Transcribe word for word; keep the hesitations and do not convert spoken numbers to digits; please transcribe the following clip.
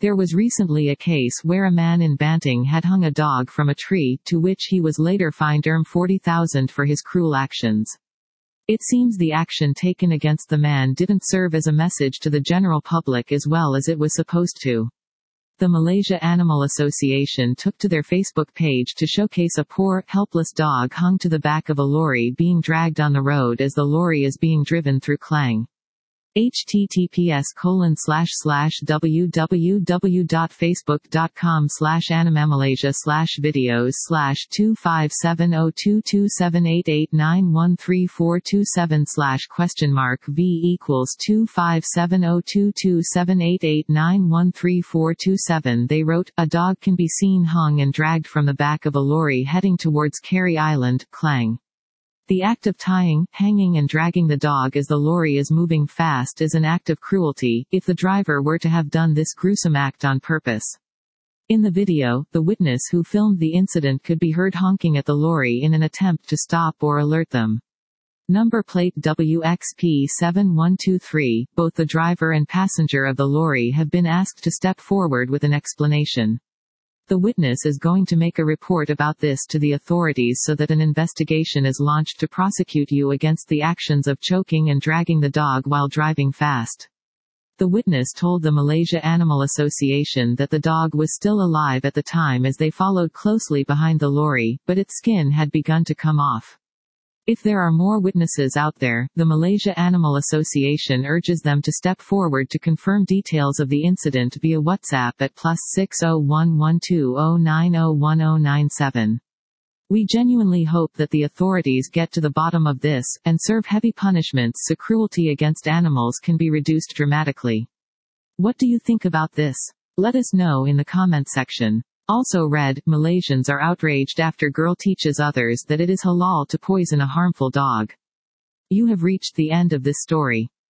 There was recently a case where a man in Banting had hung a dog from a tree, to which he was later fined forty thousand dollars for his cruel actions. It seems the action taken against the man didn't serve as a message to the general public as well as it was supposed to. The Malaysia Animal Association took to their Facebook page to showcase a poor, helpless dog hung to the back of a lorry being dragged on the road as the lorry is being driven through Klang. https colon slash slash www.facebook.com slash animamalaysia slash videos slash two five seven zero two two seven eight eight nine one three four two seven slash question mark v equals two five seven zero two two seven eight eight nine one three four two seven. They wrote, a dog can be seen hung and dragged from the back of a lorry heading towards Carey Island, Klang. The act of tying, hanging and dragging the dog as the lorry is moving fast is an act of cruelty, if the driver were to have done this gruesome act on purpose. In the video, the witness who filmed the incident could be heard honking at the lorry in an attempt to stop or alert them. Number plate W X P seven one two three, both the driver and passenger of the lorry have been asked to step forward with an explanation. The witness is going to make a report about this to the authorities so that an investigation is launched to prosecute you against the actions of choking and dragging the dog while driving fast. The witness told the Malaysia Animal Association that the dog was still alive at the time as they followed closely behind the lorry, but its skin had begun to come off. If there are more witnesses out there, the Malaysia Animal Association urges them to step forward to confirm details of the incident via WhatsApp at plus six zero one one two zero nine zero one zero nine seven. We genuinely hope that the authorities get to the bottom of this, and serve heavy punishments so cruelty against animals can be reduced dramatically. What do you think about this? Let us know in the comment section. Also read, Malaysians are outraged after girl teaches others that it is halal to poison a harmful dog. You have reached the end of this story.